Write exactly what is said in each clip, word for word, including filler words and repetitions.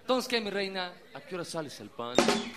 Entonces, ¿qué, mi reina? ¿A qué hora sales al pan?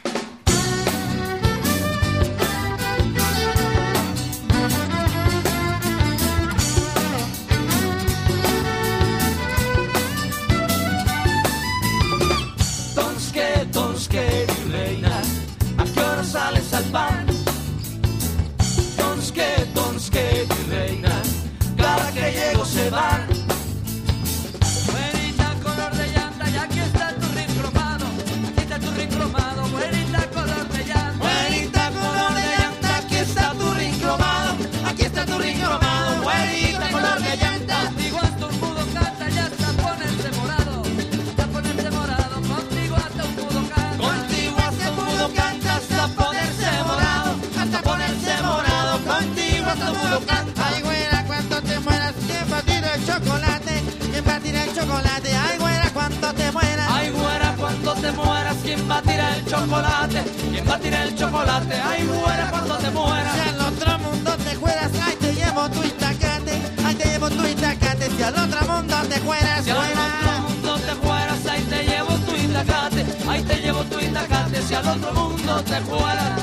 Entonces, ¿qué, entonces, qué, mi reina? ¿A qué hora sales al pan? Entonces, ¿qué, entonces, qué, mi reina? Cada que llego se van. Güerita color de llanta, y aquí está tu ring cromado. Aquí está tu ring cromado, güerita color de llanta. Güerita color de llanta, aquí está tu ring cromado. Aquí está tu ring cromado, güerita color de llanta. Contigo hasta un mudo canta, ya hasta ponerse morado. Hasta ponerse morado, contigo hasta un mudo canta. Contigo hasta un mudo canta, hasta ponerse morado. Hasta ponerse morado, contigo hasta un mudo canta. Ay, güera, cuando te mueras, ¿quién va a tirar el chocolate? ¿Quién va a tirar el chocolate? Ay, güera, cuando te mueras. Ay, güera, cuando te mueras, ¿quién va a tirar el chocolate? ¿Quién va a tirar el chocolate? Ay, güera, cuando te mueras. Si al otro mundo te fueras, ay, te llevo tu itacate. Ay, te llevo tu itacate. Si al otro mundo te fueras, Si al otro mundo te fueras, ahí te llevo tu itacate. Ahí te llevo tu itacate. Si al otro mundo te fueras.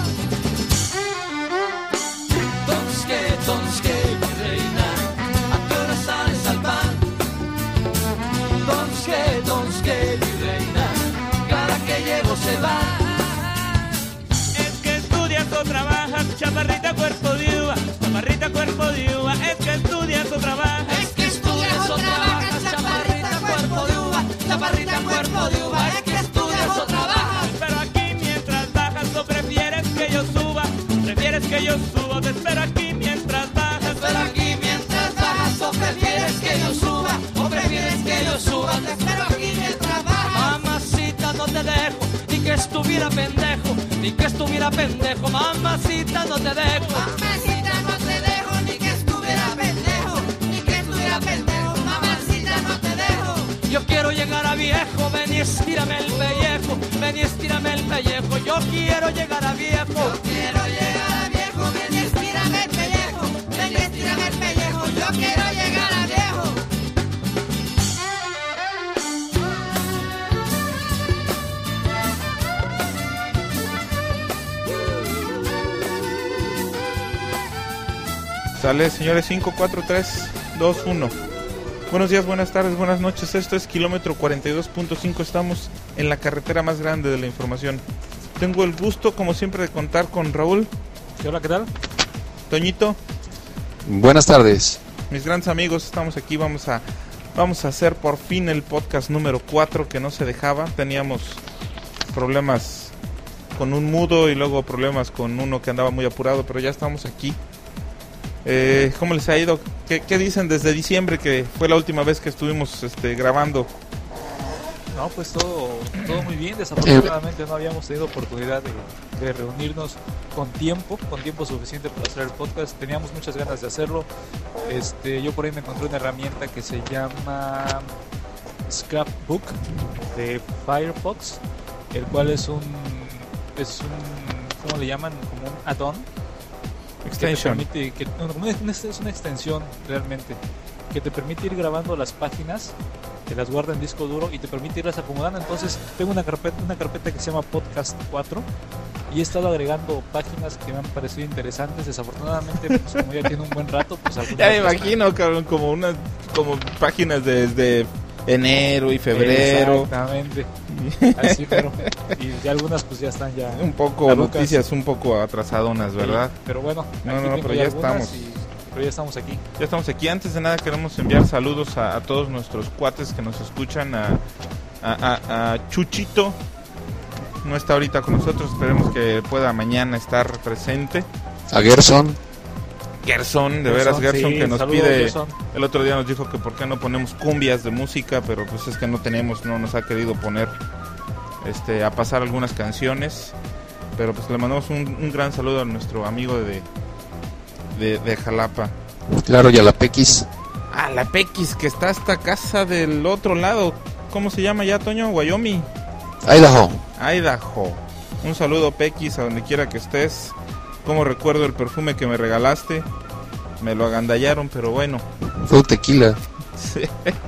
Entonces, ¿qué, entonces, qué, mi reina? ¿A qué hora sales al pan? Entonces, ¿qué, entonces, qué, mi reina? Cada que llego se va. Es que estudias o trabajas, chaparrita cuerpo de uva, chaparrita cuerpo de uva. Es que estudias o trabajas. Es que estudias o trabajas, chaparrita cuerpo de uva, chaparrita cuerpo de uva. Es que estudias o trabajas. Pero aquí mientras bajas, o prefieres que yo suba, prefieres que yo suba. Te espero aquí mientras bajas. Pero aquí mientras bajas, o prefieres que yo suba, o prefieres que yo suba. Te espero aquí mientras bajas. Mamacita, no te dejo, ni que estuviera pendejo, ni que estuviera pendejo. Mamacita, no te dejo. Mamacita, no te dejo, ni que estuviera pendejo, ni que estuviera pendejo. Mamacita, no te dejo. Yo quiero llegar a viejo, ven y estírame el pellejo, ven y estírame el pellejo. Yo quiero llegar a viejo. Yo quiero llegar a viejo, ven y estírame el pellejo, ven y estírame el pellejo. Yo quiero llegar a viejo. Sale, señores, cinco, cuatro, tres, dos, uno. Buenos días, buenas tardes, buenas noches. Esto es kilómetro cuarenta y dos punto cinco. Estamos en la carretera más grande de la información. Tengo el gusto, como siempre, de contar con Raúl. Hola, ¿qué tal? Toñito. Buenas tardes. Mis grandes amigos, estamos aquí. Vamos a, vamos a hacer por fin el podcast número cuatro que no se dejaba. Teníamos problemas con un mudo y luego problemas con uno que andaba muy apurado, pero ya estamos aquí. Eh, ¿Cómo les ha ido? ¿Qué, ¿Qué dicen desde diciembre, que fue la última vez que estuvimos este, grabando? No, pues todo, todo muy bien. Desafortunadamente no habíamos tenido oportunidad de, de reunirnos con tiempo, con tiempo suficiente para hacer el podcast. Teníamos muchas ganas de hacerlo. Este, yo por ahí me encontré una herramienta que se llama Scrapbook de Firefox, el cual es un, es un, ¿cómo le llaman? Como un add-on. Extension. Que te permite, que, no, no, es una extensión realmente, que te permite ir grabando las páginas, te las guarda en disco duro y te permite irlas acomodando. Entonces tengo una carpeta, una carpeta que se llama Podcast cuatro y he estado agregando páginas que me han parecido interesantes. Desafortunadamente, pues, como ya tiene un buen rato, pues ya me imagino, cabrón, como unas como páginas desde enero y febrero. Exactamente. Así, pero y ya algunas pues ya están ya un poco caducas. Noticias un poco atrasadonas, ¿verdad? Sí, pero bueno, no, no, no, pero ya estamos. Y, pero ya estamos aquí. Ya estamos aquí. Antes de nada queremos enviar saludos a, a todos nuestros cuates que nos escuchan, a, a, a, a Chuchito. No está ahorita con nosotros, esperemos que pueda mañana estar presente. A Gerson. Gerson, de veras Gerson, sí, que nos saludos, pide, Gerson. El otro día nos dijo que por qué no ponemos cumbias de música, pero pues es que no tenemos, no nos ha querido poner este a pasar algunas canciones, pero pues le mandamos un, un gran saludo a nuestro amigo de de, de Jalapa. Claro, y a la Pequis. Ah, la Pequis, que está hasta casa del otro lado. ¿Cómo se llama ya, Toño? Wyoming. Idaho. Idaho. Un saludo, Pequis, a donde quiera que estés. Como recuerdo el perfume que me regalaste. Me lo agandallaron, pero bueno. Fue tequila. Sí.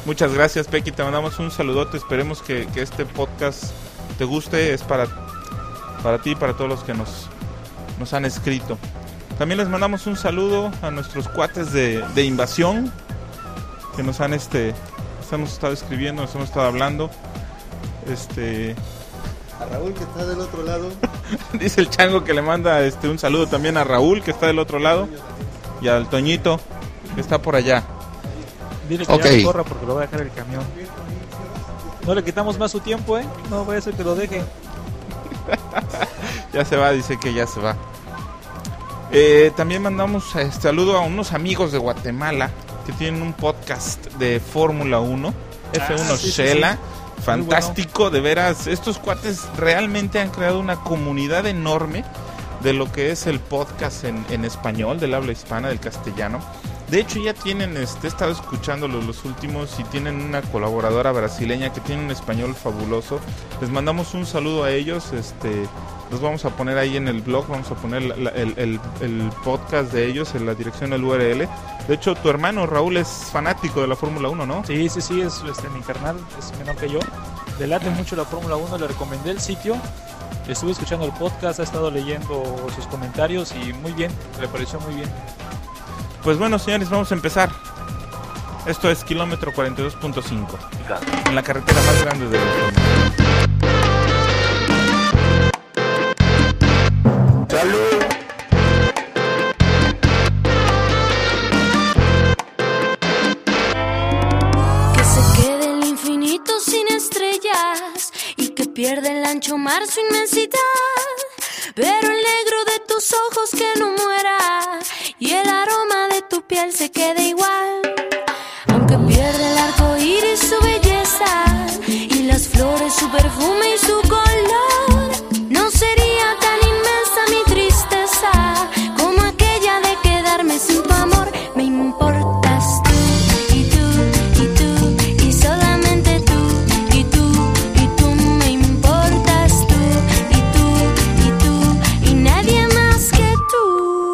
Muchas gracias, Pequi, te mandamos un saludote. Esperemos que, que este podcast te guste. Es para, para ti y para todos los que nos, nos han escrito. También les mandamos un saludo a nuestros cuates de, de Invasión, que nos han este nos hemos estado escribiendo, nos hemos estado hablando. Este A Raúl, que está del otro lado. dice el Chango que le manda este un saludo también a Raúl, que está del otro lado, y al Toñito, que está por allá. Dile que Okay. ya corra porque lo va a dejar el camión. No le quitamos más su tiempo, ¿eh? No vaya a ser que lo deje. Ya se va, dice que ya se va. Eh, también mandamos este saludo a unos amigos de Guatemala que tienen un podcast de Fórmula uno, F uno Ah, sí, sí, Shela. sí. Fantástico, de veras. Estos cuates realmente han creado una comunidad enorme de lo que es el podcast en, en español, del habla hispana, del castellano. De hecho, ya tienen, este, he estado escuchando los, los últimos y tienen una colaboradora brasileña que tiene un español fabuloso. Les mandamos un saludo a ellos. Este, los vamos a poner ahí en el blog, vamos a poner la, la, el, el, el podcast de ellos en la dirección del U R L. De hecho, tu hermano Raúl es fanático de la Fórmula uno, ¿no? Sí, sí, sí, es este, mi carnal, es menor que yo. Le late mucho la Fórmula uno, le recomendé el sitio. Estuve escuchando el podcast, ha estado leyendo sus comentarios y muy bien, le pareció muy bien. Pues bueno, señores, vamos a empezar. Esto es Kilómetro cuarenta y dos punto cinco, en la carretera más grande del mundo. Que se quede el infinito sin estrellas y que pierda el ancho mar su inmensidad. Pero el negro de tus ojos que no muera y el aroma de tu piel se quede igual. Aunque pierda el arco iris su belleza y las flores su perfume y su color, no sería tan inmensa mi tristeza como aquella de quedarme sin tu amor. Me importas tú y tú y tú y solamente tú y tú y tú. Me importas tú y tú y tú y nadie más que tú.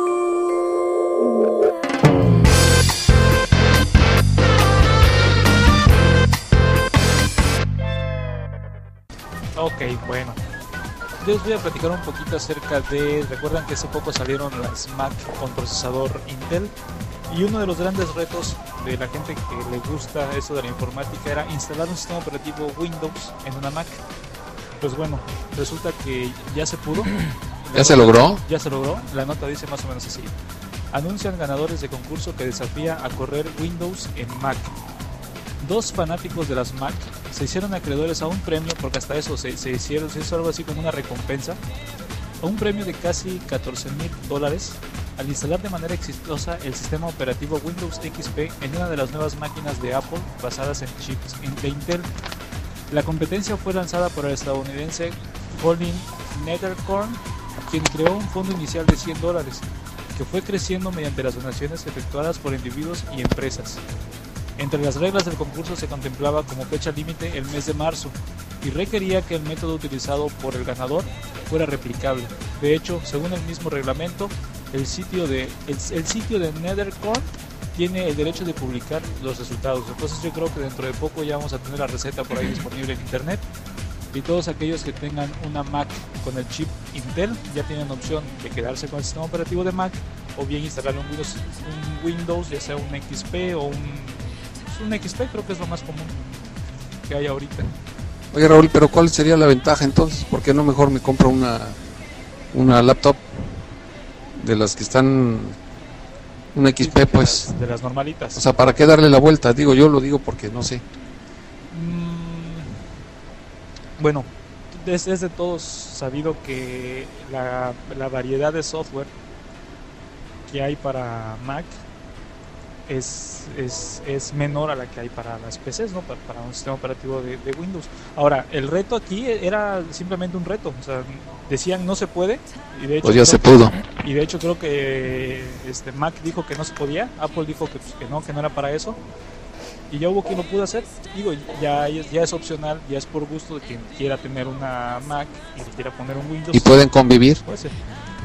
Ok, bueno. Yo les voy a platicar un poquito acerca de... Recuerdan que hace poco salieron las Mac con procesador Intel. Y uno de los grandes retos de la gente que le gusta eso de la informática era instalar un sistema operativo Windows en una Mac. Pues bueno, resulta que ya se pudo. ¿Ya se logró? Ya se logró. La nota dice más o menos así. Anuncian ganadores de concurso que desafía a correr Windows en Mac. Dos fanáticos de las Mac se hicieron acreedores a un premio, porque hasta eso se, se hicieron, se hizo algo así como una recompensa, a un premio de casi catorce mil dólares al instalar de manera exitosa el sistema operativo Windows X P en una de las nuevas máquinas de Apple basadas en chips de Intel. La competencia fue lanzada por el estadounidense Colin Nethercorn, quien creó un fondo inicial de cien dólares, que fue creciendo mediante las donaciones efectuadas por individuos y empresas. Entre las reglas del concurso se contemplaba como fecha límite el mes de marzo y requería que el método utilizado por el ganador fuera replicable. De hecho, según el mismo reglamento, el sitio de, el, el sitio de Nethercorn tiene el derecho de publicar los resultados. Entonces yo creo que dentro de poco ya vamos a tener la receta por ahí disponible en internet. Y todos aquellos que tengan una Mac con el chip Intel ya tienen opción de quedarse con el sistema operativo de Mac o bien instalar un Windows, un Windows ya sea un X P o un... un X P, creo que es lo más común que hay ahorita. Oye, Raúl, pero ¿cuál sería la ventaja entonces? ¿Por qué no mejor me compro una una laptop de las que están una X P, pues? De las normalitas. O sea, ¿para qué darle la vuelta? Digo, yo lo digo porque no sé. Mm, bueno, es, es de todos sabido que la, la variedad de software que hay para Mac es, es, es menor a la que hay para las P Cs, ¿no? Para, para un sistema operativo de, de Windows. Ahora, el reto aquí era simplemente un reto, o sea, decían no se puede, y de hecho Pues ya se que, pudo. y de hecho creo que este Mac dijo que no se podía, Apple dijo que, pues, que no, que no era para eso, y ya hubo quien lo pudo hacer. Digo, ya es, ya es opcional, ya es por gusto de quien quiera tener una Mac y quiera poner un Windows. ¿Y pueden convivir? Puede ser.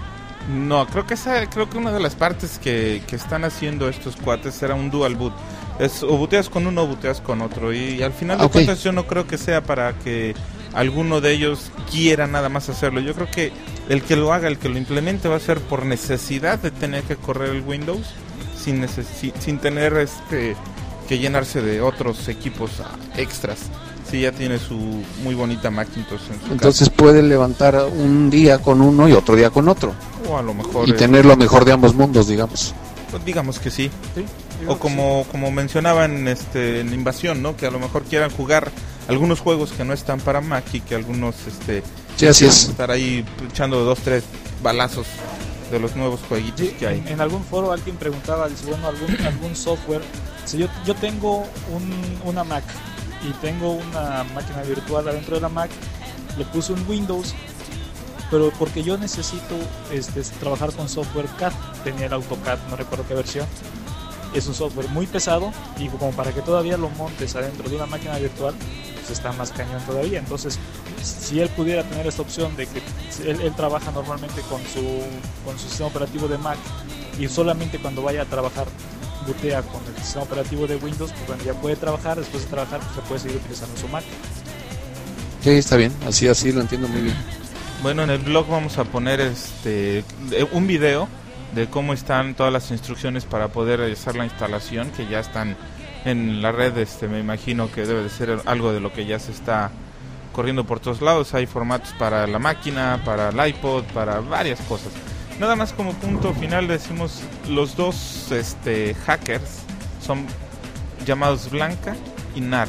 No, creo que esa, creo que una de las partes que, que están haciendo estos cuates era un dual boot. Es o buteas con uno o buteas con otro. Y, y al final de Okay. cuentas yo no creo que sea para que alguno de ellos quiera nada más hacerlo. Yo creo que el que lo haga, el que lo implemente va a ser por necesidad de tener que correr el Windows sin, neces- sin, sin tener este que llenarse de otros equipos ah, extras. Si ya tiene su muy bonita Macintosh en su Entonces puede levantar un día con uno y otro día con otro. casa. O a lo mejor Y eh, tener lo mejor de ambos mundos, digamos. pues digamos que sí. Sí, digo O que como como mencionaban este en Invasión, ¿no? Que a lo mejor quieran jugar algunos juegos que no están para Mac y que algunos este Sí, así es. estar ahí echando dos tres balazos de los nuevos jueguitos sí, que hay. en, en algún foro alguien preguntaba, dice, bueno, algún, algún software. Si yo, yo tengo un, una Mac y tengo una máquina virtual adentro de la Mac, le puse un Windows, pero porque yo necesito este, trabajar con software C A D, tenía el AutoCAD, no recuerdo qué versión. Es un software muy pesado y como para que todavía lo montes adentro de una máquina virtual, pues está más cañón todavía. Entonces, si él pudiera tener esta opción de que él, él trabaja normalmente con su, con su sistema operativo de Mac y solamente cuando vaya a trabajar bootea con el sistema operativo de Windows, pues bueno, ya puede trabajar, después de trabajar pues se puede seguir utilizando su Mac. Sí, está bien. Así, así lo entiendo muy bien. Bueno, en el blog vamos a poner este eh, un video de cómo están todas las instrucciones para poder hacer la instalación, que ya están en la red. Este, me imagino que debe de ser algo de lo que ya se está corriendo por todos lados. Hay formatos para la máquina, para el iPod, para varias cosas. Nada más como punto final decimos, los dos este hackers son llamados Blanca y Narf.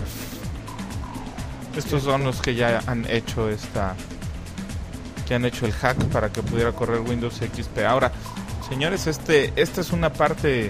Estos son los que ya han hecho esta que han hecho el hack para que pudiera correr Windows X P. Ahora, señores, este esta es una parte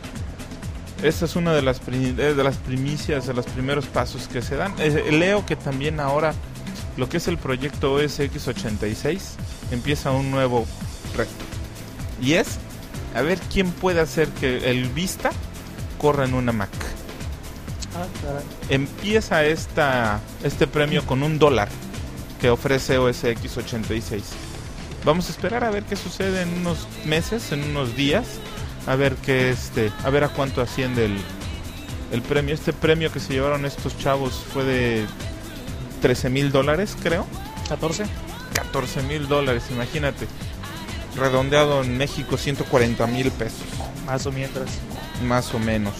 esta es una de las pri- de las primicias, de los primeros pasos que se dan. Eh, leo que también ahora lo que es el proyecto O S X ochenta y seis empieza un nuevo reto. Y es a ver quién puede hacer que el Vista corra en una Mac. Ah, caray. Empieza esta este premio con un dólar que ofrece O S X ochenta y seis. Vamos a esperar a ver qué sucede en unos meses, en unos días, a ver qué este, a ver a cuánto asciende el, el premio. Este premio que se llevaron estos chavos fue de trece mil dólares, creo. ¿catorce? catorce mil dólares, imagínate. Redondeado en México, ciento cuarenta mil pesos, Más o mientras. más o menos.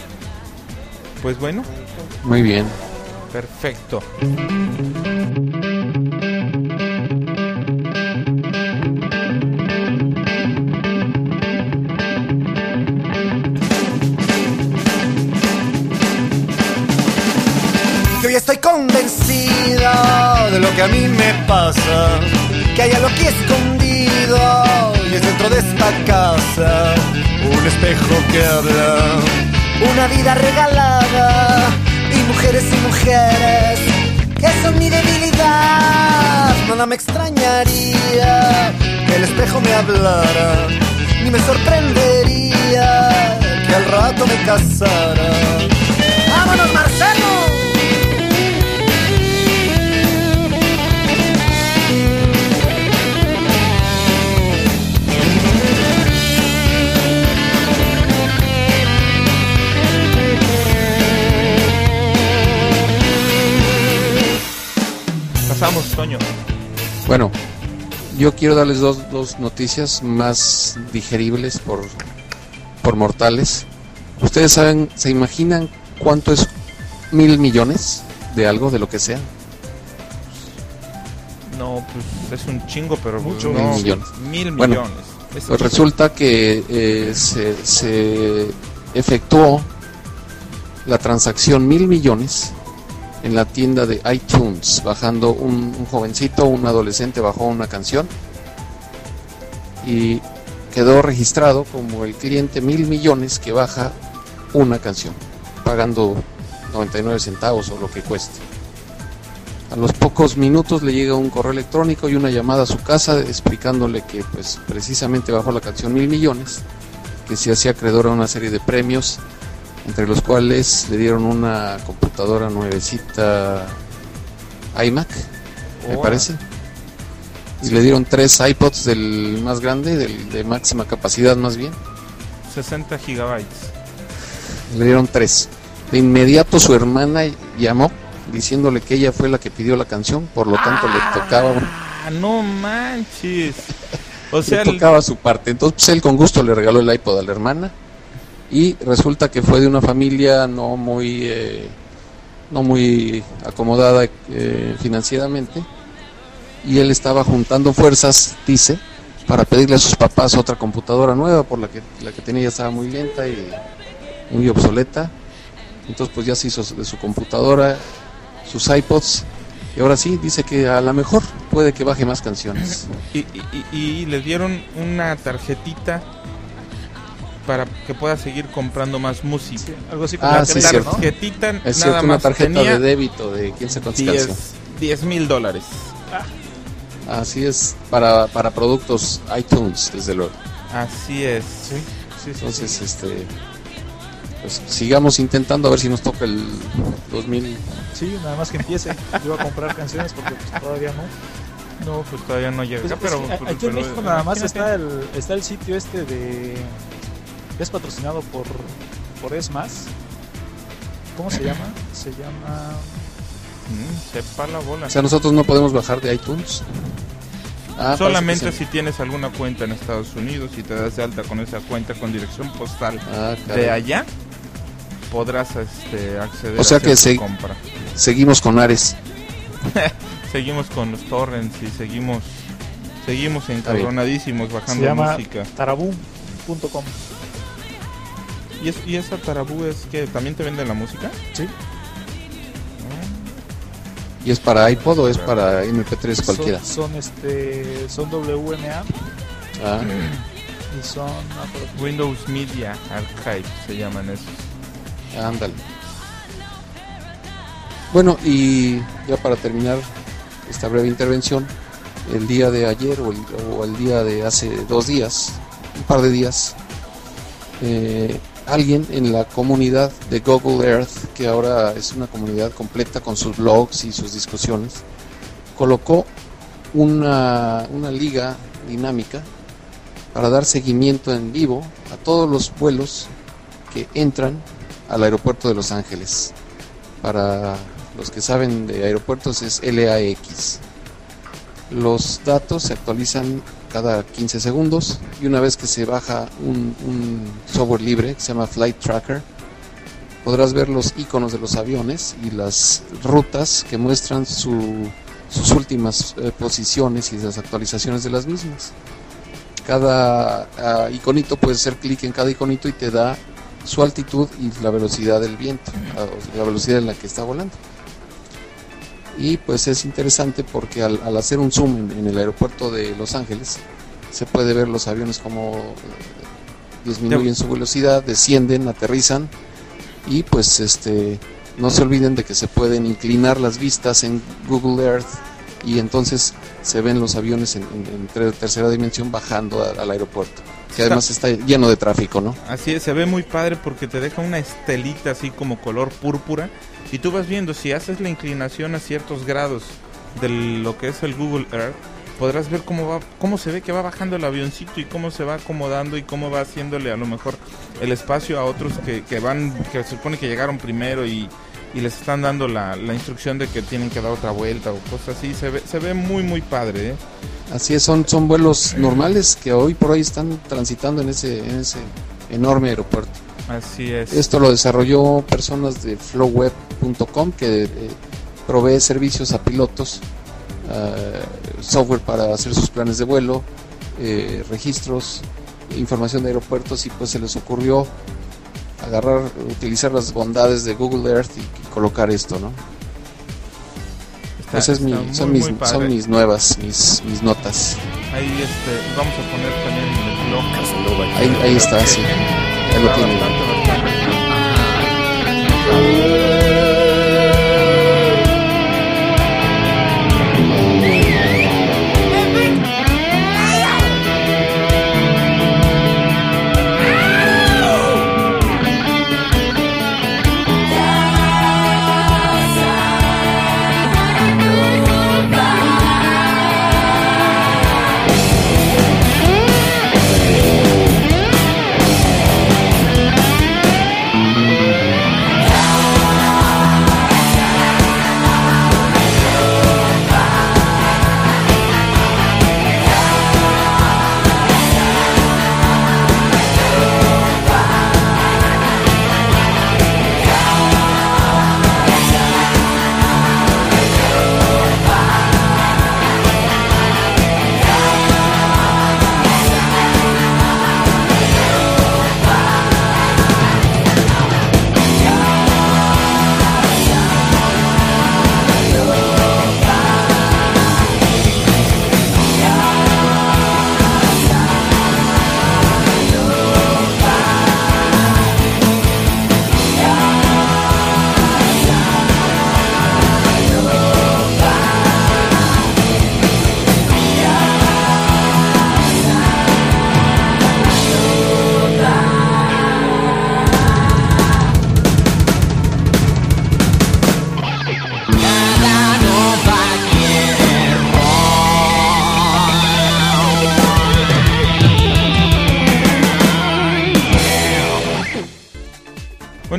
Pues bueno, Muy bien. perfecto. Que hoy estoy convencido de lo que a mí me pasa, que hay algo aquí escondido y es dentro de esta casa un espejo que habla, una vida regalada y mujeres y mujeres que son mi debilidad. Nada me extrañaría que el espejo me hablara, ni me sorprendería que al rato me casara. ¡Vámonos, Marcelo! Pasamos, Toño. Bueno, yo quiero darles dos, dos noticias más digeribles por, por mortales. ¿Ustedes saben, se imaginan cuánto es mil millones de algo, de lo que sea? No, pues es un chingo, pero Mucho. no, Mil millones. Mil Bueno, millones. Es Pues mucho. resulta que eh, se, se efectuó la transacción mil millones en la tienda de iTunes, bajando un, un jovencito, un adolescente bajó una canción y quedó registrado como el cliente mil millones que baja una canción, pagando noventa y nueve centavos o lo que cueste. A los pocos minutos le llega un correo electrónico y una llamada a su casa explicándole que pues precisamente bajó la canción Mil Millones, que se hacía acreedor a una serie de premios, entre los cuales le dieron una computadora nuevecita iMac, me Oh. parece, y le dieron tres iPods del más grande, del de máxima capacidad más bien. sesenta gigabytes. Le dieron tres. De inmediato su hermana llamó diciéndole que ella fue la que pidió la canción, por lo tanto ah, le tocaba. Ah, no manches. O sea, le tocaba su parte. Entonces pues, él con gusto le regaló el iPod a la hermana y resulta que fue de una familia no muy eh, no muy acomodada eh, financieramente, y él estaba juntando fuerzas, dice, para pedirle a sus papás otra computadora nueva, por la que la que tenía ya estaba muy lenta y muy obsoleta. Entonces pues ya se hizo de su computadora sus iPods, y ahora sí dice que a lo mejor puede que baje más canciones. Y, y, y, y le dieron una tarjetita para que pueda seguir comprando más música. Sí, algo así como ah, la sí, tarjeta, ¿no? ¿no? Es cierto, una tarjeta de débito de quién sabe cuántas canciones. diez mil dólares. Ah. Así es, para, para productos iTunes, desde luego. Así es. Sí, sí, sí, Entonces, sí. este... pues sigamos intentando a ver si nos toca el dos mil. Sí, nada más que empiece. Yo voy a comprar canciones porque pues, todavía no. No, pues todavía no llega. Pues, pero, es que aquí en México nada más está el está el sitio este de es patrocinado por por Esmas. ¿Cómo se llama? Se llama Mm, sepa la bola. O sea, nosotros no podemos bajar de iTunes. Ah, solamente sí. si tienes alguna cuenta en Estados Unidos y te das de alta con esa cuenta con dirección postal Ah, de allá, podrás este, acceder o sea a que hacer se- tu compra. Seguimos con Ares. Seguimos con los torrents y seguimos seguimos bien. encabronadísimos se bajando llama música. Tarabum punto com. ¿Y, es, ¿Y esa Tarabú es que también te vende la música? Sí. ¿Y es para iPod o es para eme pe tres cualquiera? Son, son este son W M A Ah, y son ah, pero- Windows Media Archive se llaman esos. ándale. Bueno, y ya para terminar esta breve intervención, el día de ayer o el, o el día de hace dos días, un par de días, eh, alguien en la comunidad de Google Earth, que ahora es una comunidad completa con sus blogs y sus discusiones, colocó una, una liga dinámica para dar seguimiento en vivo a todos los vuelos que entran al aeropuerto de Los Ángeles. Para los que saben de aeropuertos es L A X. Los datos se actualizan cada quince segundos y una vez que se baja un, un software libre que se llama Flight Tracker, podrás ver los iconos de los aviones y las rutas que muestran su, sus últimas eh, posiciones y las actualizaciones de las mismas. Cada uh, iconito, puedes hacer clic en cada iconito y te da su altitud y la velocidad del viento, la, la velocidad en la que está volando. Y pues es interesante porque al, al hacer un zoom en, en el aeropuerto de Los Ángeles se puede ver los aviones como eh, disminuyen su velocidad, descienden, aterrizan, y pues este no se olviden de que se pueden inclinar las vistas en Google Earth y entonces se ven los aviones en, en, en tercera dimensión bajando a, al aeropuerto, que además está lleno de tráfico, ¿no? Así es, se ve muy padre porque te deja una estelita así como color púrpura y tú vas viendo, si haces la inclinación a ciertos grados de lo que es el Google Earth, podrás ver cómo va, cómo se ve que va bajando el avioncito y cómo se va acomodando y cómo va haciéndole a lo mejor el espacio a otros que, que van, que se supone que llegaron primero y, y les están dando la, la instrucción de que tienen que dar otra vuelta o cosas así. Se ve, se ve muy muy padre, ¿eh? Así es, son, son vuelos normales que hoy por hoy están transitando en ese, en ese enorme aeropuerto. Así es. Esto lo desarrolló personas de flowweb punto com, que eh, provee servicios a pilotos, uh, software para hacer sus planes de vuelo, eh, registros, información de aeropuertos, y pues se les ocurrió agarrar, utilizar las bondades de Google Earth y, y colocar esto, ¿no? Está, Pues es mi, está son, muy, mis, muy padre. son mis nuevas, mis, mis notas. Ahí este, vamos a poner también en el blog. Ahí, ahí está, sí. Ahí lo Está tienen. bastante, bastante.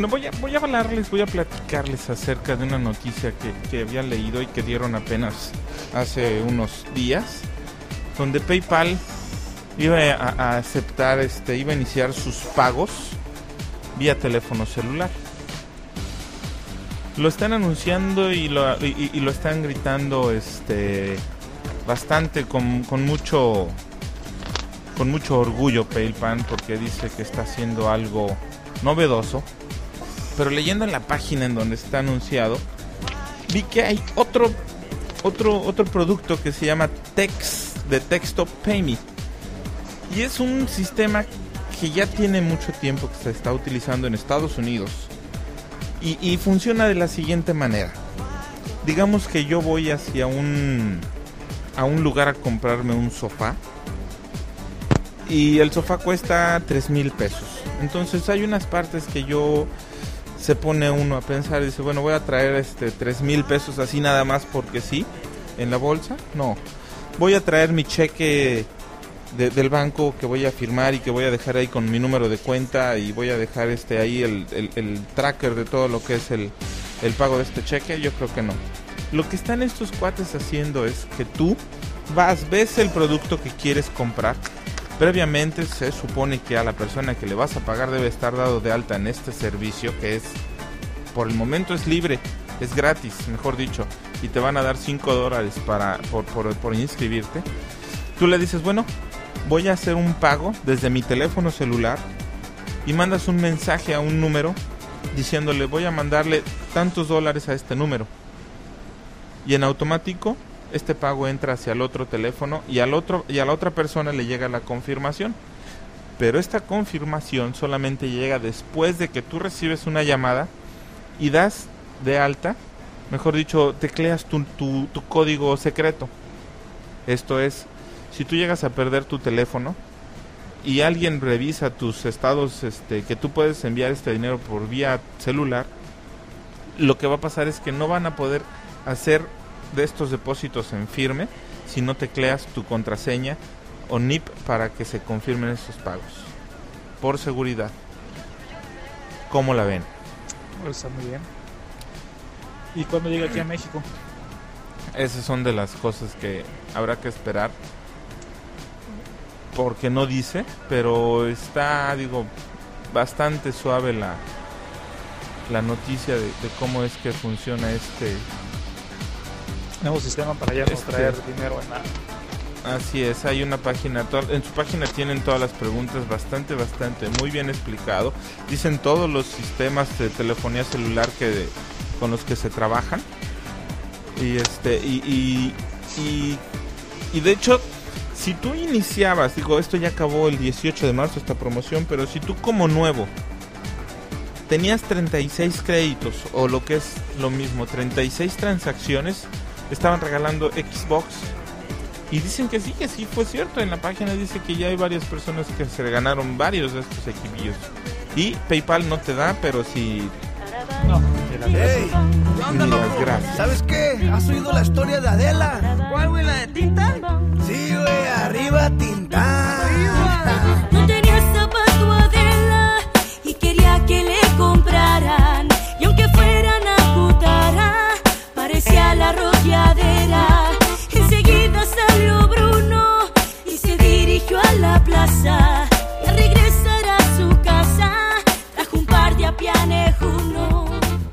Bueno, voy a, voy a hablarles, voy a platicarles acerca de una noticia que, que había leído y que dieron apenas hace unos días, donde PayPal iba a, a aceptar, este, iba a iniciar sus pagos vía teléfono celular. Lo están anunciando y lo, y, y lo están gritando, este, bastante con, con mucho, con mucho orgullo PayPal, porque dice que está haciendo algo novedoso. Pero leyendo en la página en donde está anunciado, vi que hay otro otro otro producto que se llama Text de texto PayMe. Y es un sistema que ya tiene mucho tiempo que se está utilizando en Estados Unidos. Y, y funciona de la siguiente manera. Digamos que yo voy hacia un a un lugar a comprarme un sofá. Y el sofá cuesta tres mil pesos. Entonces hay unas partes que yo... se pone uno a pensar y dice, bueno, voy a traer este tres mil pesos así nada más porque sí, en la bolsa. No, voy a traer mi cheque de, del banco que voy a firmar y que voy a dejar ahí con mi número de cuenta, y voy a dejar este ahí el, el, el tracker de todo lo que es el, el pago de este cheque. Yo creo que no. Lo que están estos cuates haciendo es que tú vas, ves el producto que quieres comprar. Previamente se supone que a la persona que le vas a pagar debe estar dado de alta en este servicio, que es, por el momento es libre, es gratis, mejor dicho, y te van a dar cinco dólares para, por, por, por inscribirte. Tú le dices, bueno, voy a hacer un pago desde mi teléfono celular, y mandas un mensaje a un número diciéndole, voy a mandarle tantos dólares a este número, y en automático este pago entra hacia el otro teléfono, y al otro y a la otra persona le llega la confirmación. Pero esta confirmación solamente llega después de que tú recibes una llamada y das de alta, mejor dicho, tecleas tu, tu, tu código secreto. Esto es, si tú llegas a perder tu teléfono y alguien revisa tus estados, este, que tú puedes enviar este dinero por vía celular, lo que va a pasar es que no van a poder hacer de estos depósitos en firme si no tecleas tu contraseña o N I P para que se confirmen estos pagos, por seguridad. ¿Cómo la ven? Está muy bien. ¿Y cuándo llega aquí a México? Esas son de las cosas que habrá que esperar, porque no dice, pero está, digo, bastante suave la la noticia de, de cómo es que funciona este nuevo sistema para ya no este, traer dinero en nada. Así es, hay una página, to- en su página tienen todas las preguntas, bastante, bastante, muy bien explicado. Dicen todos los sistemas de telefonía celular que de, con los que se trabajan. Y este, y, y, y, y de hecho, si tú iniciabas, digo, esto ya acabó el dieciocho de marzo esta promoción, pero si tú como nuevo tenías treinta y seis créditos, o lo que es lo mismo, treinta y seis transacciones, estaban regalando Xbox. Y dicen que sí, que sí fue cierto. En la página dice que ya hay varias personas que se ganaron varios de estos equipillos. Y PayPal no te da, pero si... No, ¡Ey! ¿Qué onda, Ni las loco? gracias. ¿Sabes qué? ¿Has oído la historia de Adela? ¿Cuál, güey? ¿La de tinta? Sí, güey, arriba Tintán. No tenía zapato Adela y quería que le compraran. Y aunque fueran a Cutara, parecía la arrolladera. Enseguida salió Bruno y se dirigió a la plaza. Y al regresar a su casa, trajo un par de apianejuno.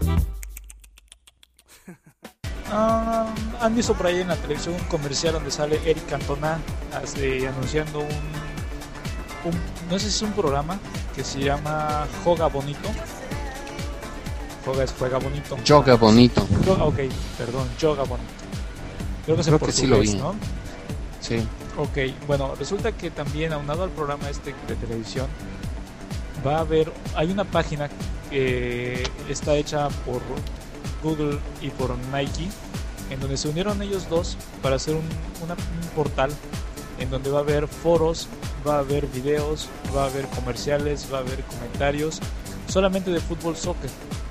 Ah, han visto por ahí en la televisión un comercial donde sale Eric Cantona hace, anunciando un, un, no sé si es un programa que se llama Joga Bonito. Joga es Juega Bonito. Yoga bonito. Yoga, ok, perdón, Yoga Bonito. Creo que es en Creo que portugués, sí lo vi. ¿no? Sí. Ok, bueno, resulta que también aunado al programa este de televisión va a haber, hay una página que está hecha por Google y por Nike, en donde se unieron ellos dos para hacer un, una, un portal en donde va a haber foros, va a haber videos, va a haber comerciales, va a haber comentarios, solamente de fútbol, soccer.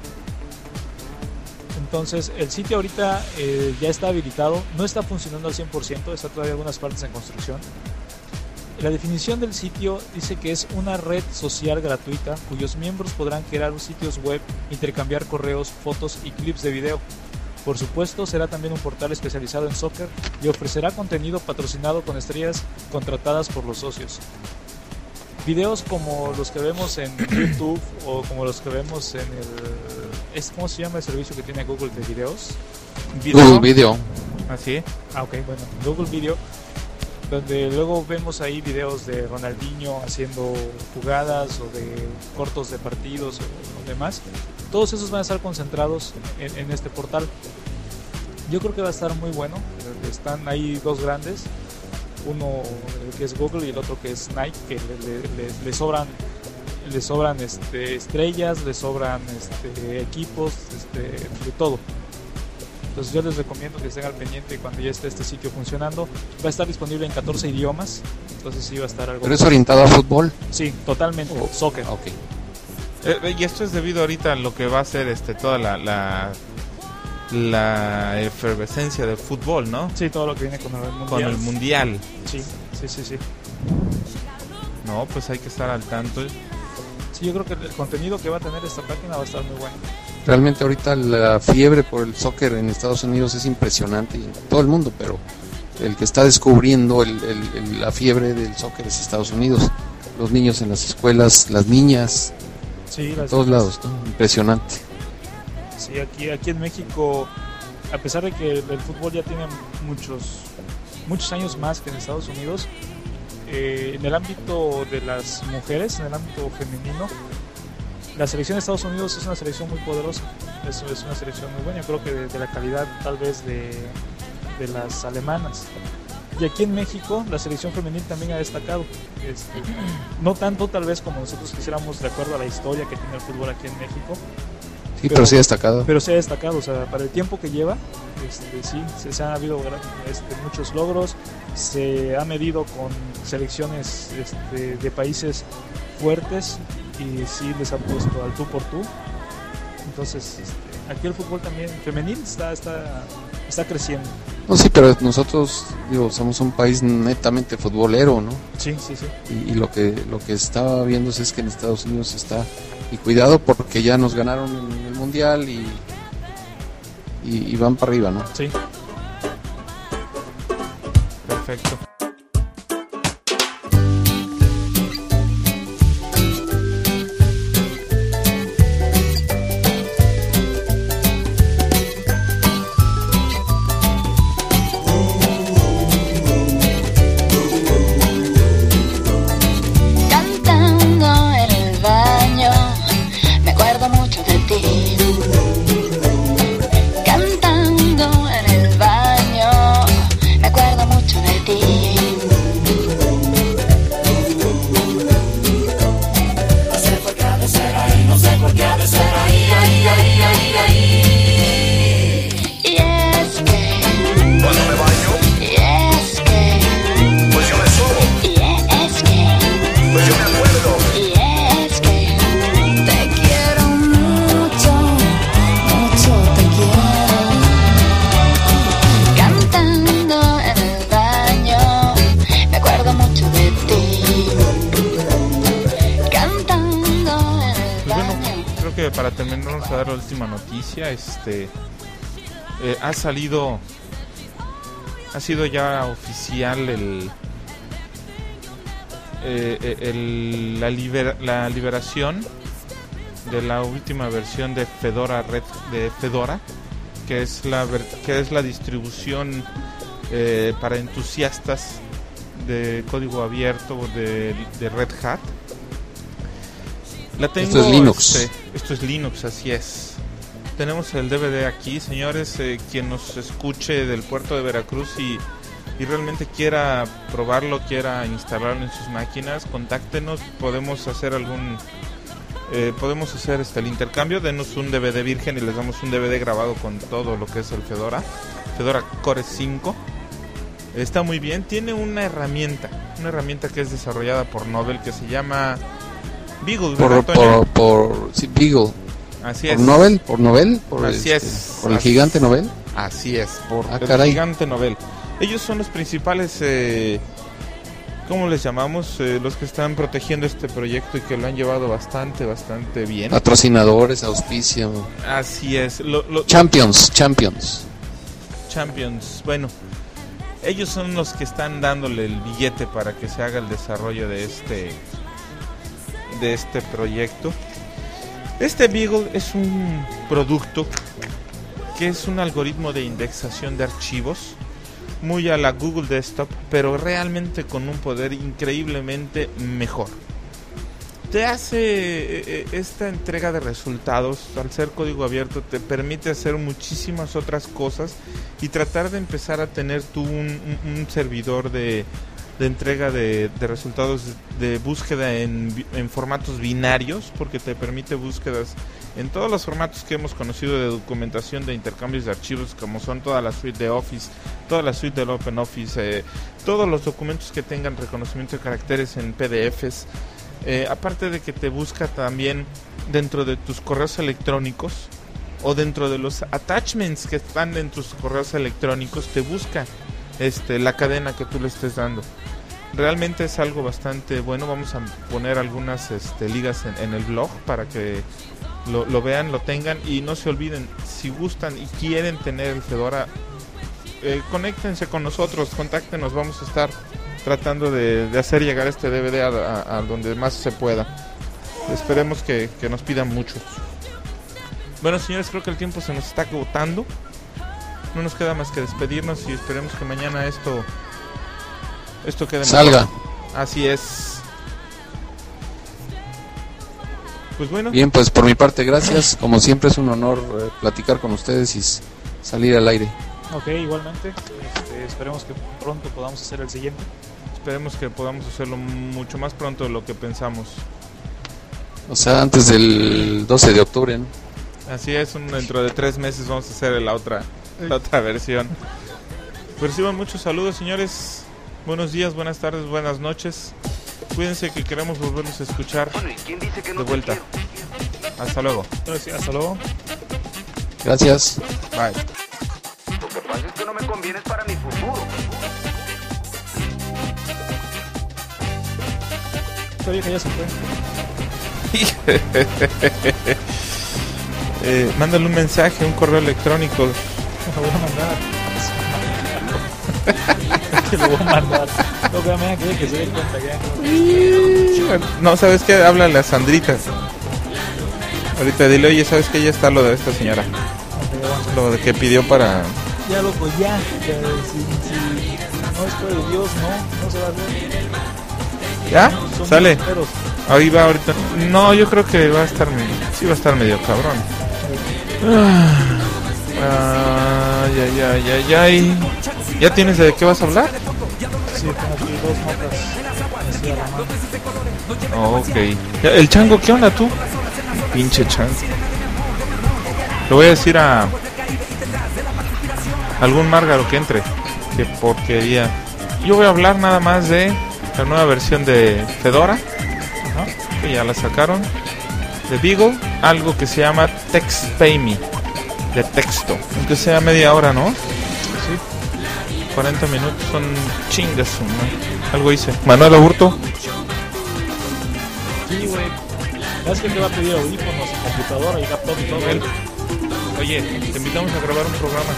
Entonces el sitio ahorita eh, ya está habilitado, no está funcionando al cien por ciento, está todavía algunas partes en construcción. La definición del sitio dice que es una red social gratuita cuyos miembros podrán crear sitios web, intercambiar correos, fotos y clips de video. Por supuesto, será también un portal especializado en soccer y ofrecerá contenido patrocinado con estrellas contratadas por los socios. Videos como los que vemos en YouTube o como los que vemos en el... ¿es, ¿Cómo se llama el servicio que tiene Google de videos? Video. Google Video. Así. Ah, ok, bueno, Google Video, donde luego vemos ahí videos de Ronaldinho haciendo jugadas o de cortos de partidos o, o demás. Todos esos van a estar concentrados en, en este portal. Yo creo que va a estar muy bueno. Están ahí dos grandes, uno que es Google y el otro que es Nike, que le, le, le, le sobran le sobran este, estrellas, le sobran este, equipos, este, de todo. Entonces yo les recomiendo que estén al pendiente cuando ya esté este sitio funcionando. Va a estar disponible en catorce idiomas, entonces sí va a estar algo... ¿Pero es orientado a fútbol? Sí, totalmente, Oh, soccer. Ok. Eh, y esto es debido ahorita a lo que va a ser este toda la, la la efervescencia del fútbol, ¿no? Sí, todo lo que viene con el mundial. Con el mundial. Sí, sí, sí, sí. No, pues hay que estar al tanto. Sí, yo creo que el contenido que va a tener esta página va a estar muy bueno. Realmente ahorita la fiebre por el soccer en Estados Unidos es impresionante y en todo el mundo, pero el que está descubriendo el, el, el, la fiebre del soccer es Estados Unidos. Los niños en las escuelas, las niñas, Sí, en las todos niñas. lados, ¿no? Impresionante. Sí, aquí, aquí en México, a pesar de que el fútbol ya tiene muchos, muchos años más que en Estados Unidos, eh, en el ámbito de las mujeres, en el ámbito femenino, la selección de Estados Unidos es una selección muy poderosa, es, es una selección muy buena, yo creo que de, de la calidad tal vez de, de las alemanas. Y aquí en México la selección femenil también ha destacado, este, no tanto tal vez como nosotros quisiéramos de acuerdo a la historia que tiene el fútbol aquí en México, Sí, pero, pero sí destacado. Pero se ha destacado, o sea, para el tiempo que lleva, este, sí, se, se han habido este, muchos logros, se ha medido con selecciones este, de países fuertes y sí les ha puesto al tú por tú. Entonces, este, aquí el fútbol también femenil está, está, está creciendo. No, sí, pero nosotros, digo, somos un país netamente futbolero, ¿no? Sí, sí, sí. Y, y lo que lo que estaba viendo es que en Estados Unidos está, y cuidado porque ya nos ganaron en el mundial y, y, y van para arriba, ¿no? Sí. Perfecto. Cantando en el baño, me acuerdo mucho de ti. Cantando en el baño, me acuerdo mucho de ti. No sé por qué ha de ser ahí, no sé por qué ha de ser ahí, ahí, ahí, ahí, ahí. Y es que, Cuando me baño, y es que, pues yo me subo, y es que, pues yo me acuerdo. y es que te quiero mucho, mucho te quiero. Cantando en el baño, me acuerdo mucho de ti. Cantando en el Pues bueno, baño. creo que para terminar vamos a dar la última noticia. Este eh, ha salido, ha sido ya oficial el, eh, eh, el la, libera- la liberación de la última versión de Fedora Red de Fedora, que es la ver- que es la distribución eh, para entusiastas de código abierto de, de Red Hat. La tengo, Esto es Linux. este, esto es Linux, así es. Tenemos el D V D aquí, señores. Eh, quien nos escuche del puerto de Veracruz y, y realmente quiera probarlo, quiera instalarlo en sus máquinas, contáctenos. Podemos hacer algún, eh, podemos hacer este el intercambio. Denos un D V D virgen y les damos un D V D grabado con todo lo que es el Fedora, Fedora Core cinco. Está muy bien. Tiene una herramienta, una herramienta que es desarrollada por Novell que se llama Beagle, Por, ¿verdad, Toño? por, por sí, Beagle. Así ¿Por es. Nobel? ¿Por Nobel? Por, Así este, es. ¿Por el Así- gigante Nobel? Así es, por Ah, el caray. gigante Novell. Ellos son los principales eh, ¿cómo les llamamos? Eh, los que están protegiendo este proyecto y que lo han llevado bastante, bastante bien. Patrocinadores, auspicio. Así es. Lo, lo, Champions, Champions. Champions, bueno, ellos son los que están dándole el billete para que se haga el desarrollo de este de este proyecto. Este Beagle es un producto que es un algoritmo de indexación de archivos muy a la Google Desktop, pero realmente con un poder increíblemente mejor. Te hace eh, esta entrega de resultados, al ser código abierto, te permite hacer muchísimas otras cosas y tratar de empezar a tener tú un, un, un servidor de, de entrega de, de resultados de búsqueda en, en formatos binarios, porque te permite búsquedas en todos los formatos que hemos conocido de documentación de intercambios de archivos, como son toda la suite de Office, toda la suite del OpenOffice, eh, todos los documentos que tengan reconocimiento de caracteres en P D Fs. Eh, aparte de que te busca también dentro de tus correos electrónicos o dentro de los attachments que están en tus correos electrónicos, te busca este, la cadena que tú le estés dando. Realmente es algo bastante bueno. Vamos a poner algunas este, ligas en, en el blog para que lo, lo vean, lo tengan y no se olviden, si gustan y quieren tener el Fedora, eh, conéctense con nosotros, contáctenos, vamos a estar tratando de, de hacer llegar este D V D a, a, a donde más se pueda. Esperemos que, que nos pidan mucho. Bueno, señores, creo que el tiempo se nos está agotando. No nos queda más que despedirnos y esperemos que mañana esto esto quede salga mejor. Así es. Pues bueno. Bien, pues por mi parte, gracias. Como siempre es un honor eh, platicar con ustedes y s- salir al aire. Ok, igualmente. Este, esperemos que pronto podamos hacer el siguiente. Esperemos que podamos hacerlo mucho más pronto de lo que pensamos. O sea, antes del doce de octubre, ¿no? Así es, un, dentro de tres meses vamos a hacer la otra, la otra versión. Pues reciban muchos saludos, señores. Buenos días, buenas tardes, buenas noches. Cuídense que queremos volverlos a escuchar de vuelta. Hasta luego. Entonces, hasta luego. Gracias. Bye. Lo que pasa es que no me convienes para mi futuro. Esta vieja ya se fue. eh, mándale un mensaje, un correo electrónico. Lo voy a mandar. Que lo voy a mandar. No, que me que se dé cuenta ya. No, ¿sabes qué? Háblale a Sandrita. Ahorita dile, oye, ¿sabes qué? Ya está lo de esta señora. Lo de que pidió para... Ya, loco, ya. Ya, si, si no es por Dios, no, no se va a hacer. ¿Ya? Son Sale. peros. Ahí va ahorita. No, yo creo que va a estar medio... Sí va a estar medio cabrón. Ay, ay, ay, ay, ay. ¿Ya tienes de qué vas a hablar? Sí, tengo aquí dos notas. Así a la mano. Oh, ok. ¿El chango qué onda tú? Pinche chango. Le voy a decir a... algún márgaro que entre. Qué porquería. Yo voy a hablar nada más de la nueva versión de Fedora. Ajá. Que ya la sacaron. De Beagle. Algo que se llama Text Pay Me. De texto. Aunque sea media hora, ¿no? Sí. cuarenta minutos son chingas, ¿no? Algo hice. Manuel Aburto. Sí, güey. ¿Sabes que te va a pedir audífonos, computadora y laptop y todo? Él. Oye, te invitamos a grabar un programa.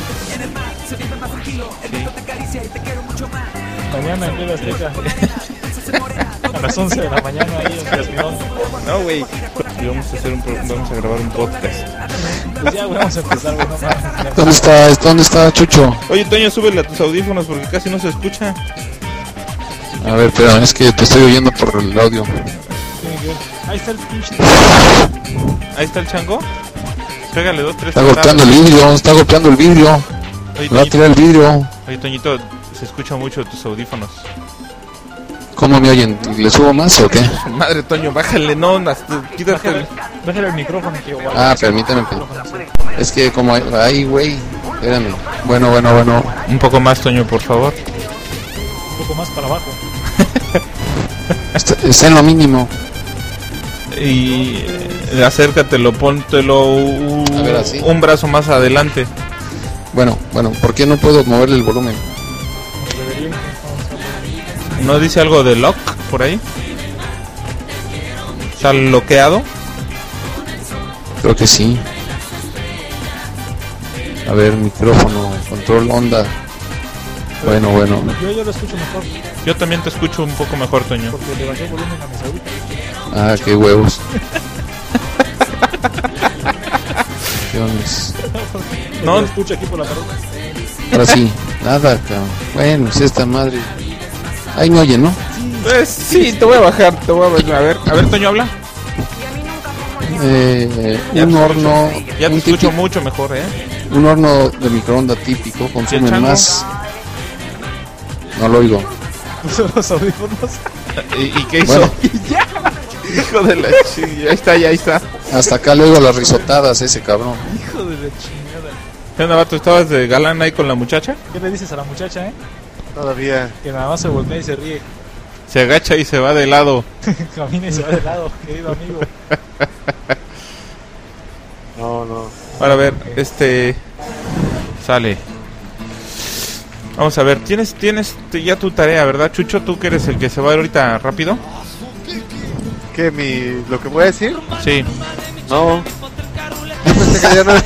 Sí. Mañana en T V Azteca. A las once de la mañana ahí en Caspirón. No, güey. Vamos a hacer un pro- vamos a grabar un podcast. Pues ya, güey, vamos a empezar, güey. No mames. ¿Dónde está, dónde está Chucho? Oye, Toño, súbele a tus audífonos porque casi no se escucha. A ver, pero es que te estoy oyendo por el audio. Tiene que ver. Ahí está el pinche. Ahí está el chango. Pégale dos, tres. Está golpeando el vidrio, está golpeando el vidrio. Oye, Me va a tirar el vidrio. Oye, Toñito, se escucha mucho tus audífonos. ¿Cómo me oyen? ¿Le subo más o qué? Madre, Toño, bájale, no, hasta- quítate el... Bájale el micrófono que igual. Ah, permíteme. Es que como... Ay, güey. Espérame. Bueno, bueno, bueno. Un poco más, Toño, por favor. Un poco más para abajo. Está, está en lo mínimo. Y eh, acércatelo, póntelo un, A ver, así. un brazo más adelante. Bueno, bueno. ¿Por qué no puedo moverle el volumen? ¿No dice algo de lock por ahí? ¿Está bloqueado? Creo que sí. A ver, micrófono, control, onda. Bueno, bueno. Yo, yo lo escucho mejor. Yo también te escucho un poco mejor, Toño. Porque le bajé el volumen a mis audífonos. Ah, qué huevos. Opciones. No lo escucho aquí por la pared. Ahora sí, nada, cabrón. Bueno, si esta madre. Ahí me oye, ¿no? Pues sí, te voy a bajar, te voy a bajar. A ver, a ver, Toño, habla. Eh, Ya un te horno. escucho, ya te un escucho típico- mucho mejor, ¿eh? Un horno de microondas típico consume chango? más. No lo oigo. Puso los audífonos. ¿Y, y qué hizo? Bueno. Hijo de la chingada. Ahí está, ya ahí está. Hasta acá le oigo las risotadas ese cabrón. Hijo de la chingada. ¿Qué onda, vato? ¿Estabas de galán ahí con la muchacha? ¿Qué le dices a la muchacha, eh? Todavía. Que nada más se voltea y se ríe. Se agacha y se va de lado. Camina y se va de lado, querido amigo. No, no. Ahora a ver, este... Sale. Vamos a ver, tienes tienes ya tu tarea, ¿verdad, Chucho? ¿Tú que eres el que se va ahorita rápido? ¿Qué? Mi... ¿Lo que voy a decir? Sí. No. Yo pensé que ya no...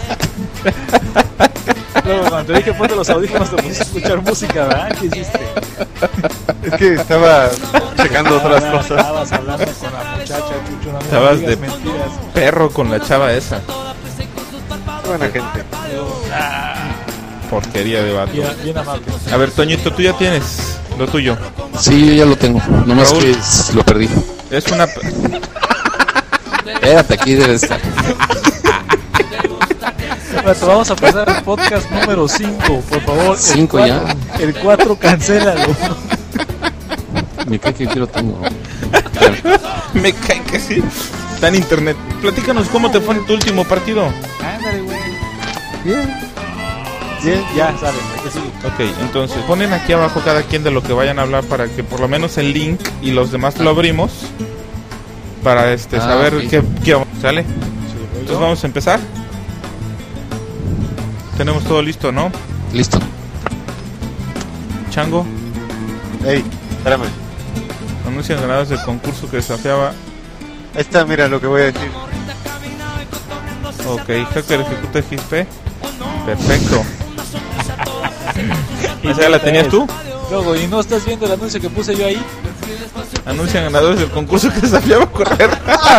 Luego, cuando te dije ponte los audífonos, te pusiste a escuchar música, ¿verdad? ¿Qué hiciste? Es que estaba checando otras Ah, cosas. Estabas hablando con la muchacha, Chucho, no me Estabas digas de mentiras. perro con la chava esa. Buena gente. Porquería de vato. Bien, bien amable. A ver, Toñito, tú ya tienes lo tuyo. Sí, yo ya lo tengo. Nomás Raúl. que s- lo perdí. Es una... Espérate, aquí debe estar. Rato, vamos a pasar al podcast número cinco, por favor. El Cinco cuatro, ya. El cuatro, cancélalo. Me cae que aquí lo tengo. Me cae que sí. Está en internet. Platícanos cómo te fue en tu último partido. Ándale, güey. Bien. Bien, ya, sale. ¿Qué sigue? Ok, entonces ponen aquí abajo cada quien de lo que vayan a hablar para que por lo menos el link y los demás lo abrimos para este Ah, saber ok. qué, qué vamos- ¿sale? Entonces vamos a empezar. Tenemos todo listo, ¿no? Listo. Chango, Ey, espérame. anuncian ganadores del concurso que desafiaba. Ahí está, mira lo que voy a decir. Ok, hacker ejecuta X P. Perfecto. ¿Esa ya la tenías tú? Luego, ¿y no estás viendo el anuncio que puse yo ahí? Anuncian ganadores del concurso que desafiaba a correr.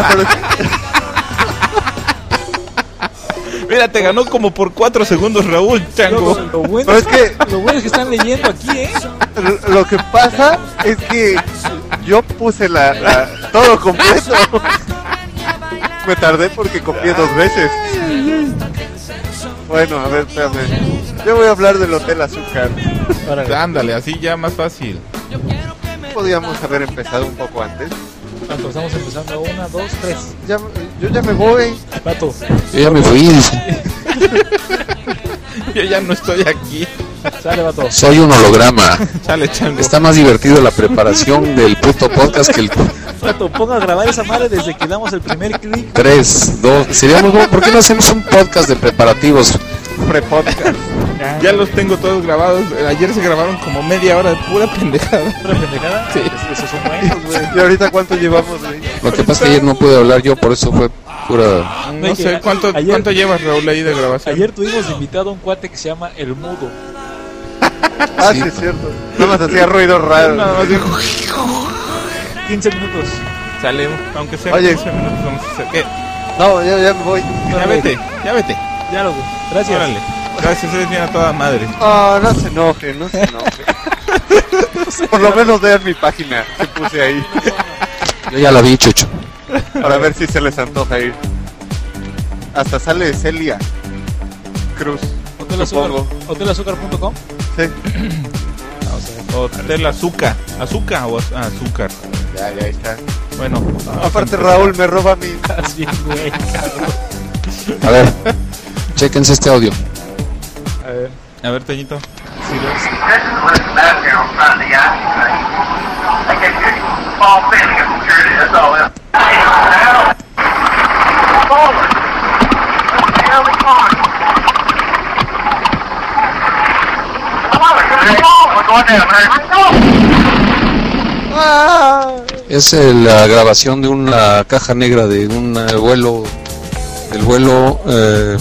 Mira, te ganó como por cuatro segundos Raúl, Chango. Luego, lo, bueno Pero es que lo bueno es que están leyendo aquí, ¿eh? lo- lo que pasa es que yo puse la, la- todo completo. Me tardé porque copié dos veces. Bueno, a ver, espérame. Yo voy a hablar del Hotel Azúcar. Órale. Ándale, así ya más fácil. Podríamos haber empezado un poco antes. Pato, estamos empezando. Una, dos, tres. Ya, yo ya me voy. Pato, Yo ya me fui. Dice. Yo ya no estoy aquí. sale, Pato. Soy un holograma. Sale, Chango. Está más divertido la preparación del puto podcast que el Pato, ponga a grabar esa madre desde que damos el primer clic. tres, dos. Sería muy bueno. ¿Por qué no hacemos un podcast de preparativos? Pre-podcast. Ya los tengo todos grabados. Ayer se grabaron como media hora de pura pendejada. ¿Pura pendejada? Sí. Es- Esos son buenos, güey. ¿Y ahorita cuánto llevamos, güey? Lo que pasa es que ayer no pude hablar yo, por eso fue pura. No sé, ¿cuánto, Ayer- ¿cuánto llevas, Raúl, ahí de grabación? Ayer tuvimos invitado a un cuate que se llama El Mudo. Ah, sí, Sí. es cierto. Nada más hacía ruido raro. Nada más dijo... quince minutos. Sale, aunque sea Oye. quince minutos, vamos a hacer. ¿Qué? No, ya, ya me voy. Ya vete, ya vete. Diálogo. Gracias. Órale. Gracias, eres bien a toda madre. Oh, no se enoje, no se enoje. Por lo menos vean mi página que puse ahí. Yo ya la vi, Chucho. Para ver si se les antoja ir. Hasta sale Celia Cruz. Hotel Azúcar. Supongo. Hotel Azúcar punto com. Sí. Hotel Azúcar. ¿Azúcar o az- ah, azúcar? Ya, ya está. Bueno. Aparte Raúl me roba mi... Así, güey, cabrón. A ver, chéquense este audio. A ver. A ver, Teñito. Es eh, la grabación de una caja negra de un eh, vuelo, del vuelo, eh,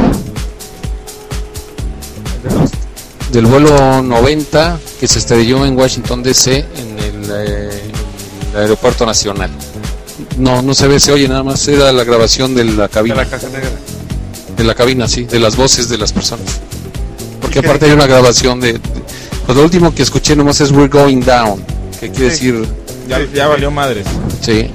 del vuelo noventa que se estrelló en Washington D C en el, eh, en el aeropuerto nacional. No, no se ve, se oye nada más, era la grabación de la cabina. De la caja negra. De la cabina, sí, de las voces de las personas. Porque ¿Y aparte qué? hay una grabación de, de- pues lo último que escuché nomás es We're Going Down, que quiere Sí. decir, Ya, ya valió madres. sí.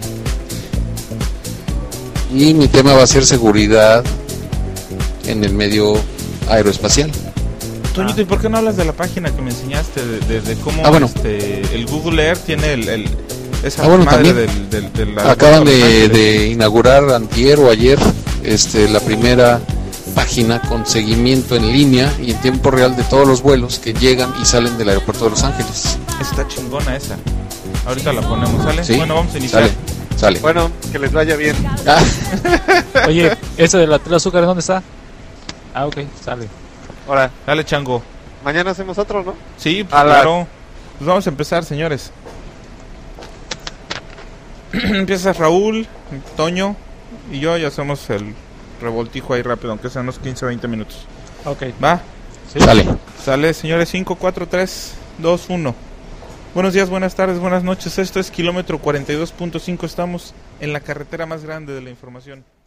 Y mi tema va a ser seguridad en el medio aeroespacial. Toñito, ¿y por qué no hablas de la página que me enseñaste? De, de- de cómo Ah, bueno. este, el Google Earth tiene el, el- esa Ah, bueno, madre también. del, del, del Acaban aeropuerto Los de, Ángeles. de inaugurar antier o ayer este, la primera página con seguimiento en línea y en tiempo real de todos los vuelos que llegan y salen del aeropuerto de Los Ángeles. Está chingona esa. Ahorita la ponemos, ¿sale? ¿Sí? Bueno, vamos a iniciar. Sale, sale. Bueno, que les vaya bien. Ah, Oye, ¿ese de la tela azúcar dónde está? Ah, ok, sale. Ahora, Dale, chango. mañana hacemos otro, ¿no? Sí, pues, A la- claro. Pues vamos a empezar, señores. Empieza Raúl, Toño y yo y hacemos el revoltijo ahí rápido, aunque sean unos quince o veinte minutos. Ok. ¿Va? Sí. sale. Sale, señores, cinco, cuatro, tres, dos, uno. Buenos días, buenas tardes, buenas noches. Esto es kilómetro cuarenta y dos punto cinco. Estamos en la carretera más grande de la información.